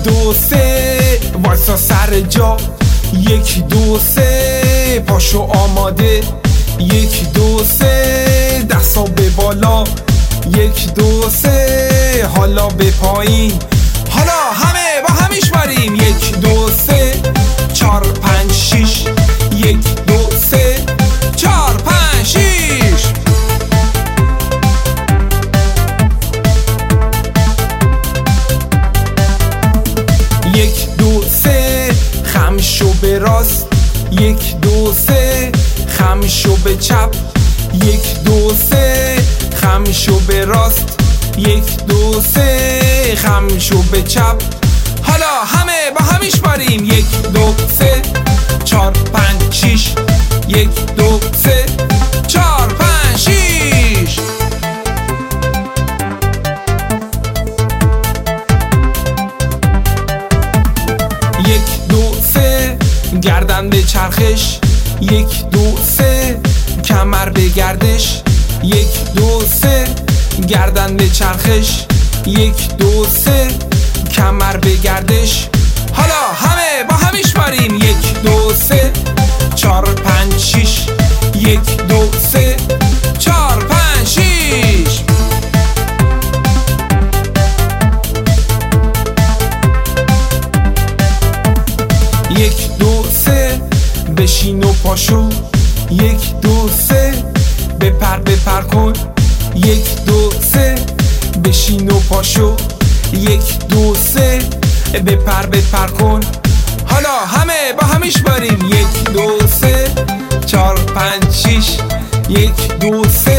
دو سه وایسا سر جا، 1 2 3 پاشو آماده، 1 2 3 دستا به بالا، 1 2 3 حالا به پایین، حالا همه با همیش بریم. 1 2 3 4 5 6 1 2 3 4 5 6 1 2 3 خم شو به راست، 1 2 3 خم شو به چپ، 1 2 3 خم شو به راست، 1 2 3 خم شو به چپ، حالا همه با همیش بریم. 1 2 3 4 5 6 1 2 3 4 5 6 1 2 3 گردن به چرخش، 1 2 3 کمر به گردش، 1 2 3 گردن به چرخش، 1 2 3 کمر به گردش، حالا همه با همیش بریم. 1 2 3 4 5 6 1 2 3 4 5 6 1 2 3 بشین و پاشو، 1 2 3 بپر کن، 1 2 3 بشین و پاشو، 1 2 3 بپر کن، حالا همه با همیش بریم. 1 2 3 4 5 6 1 2 3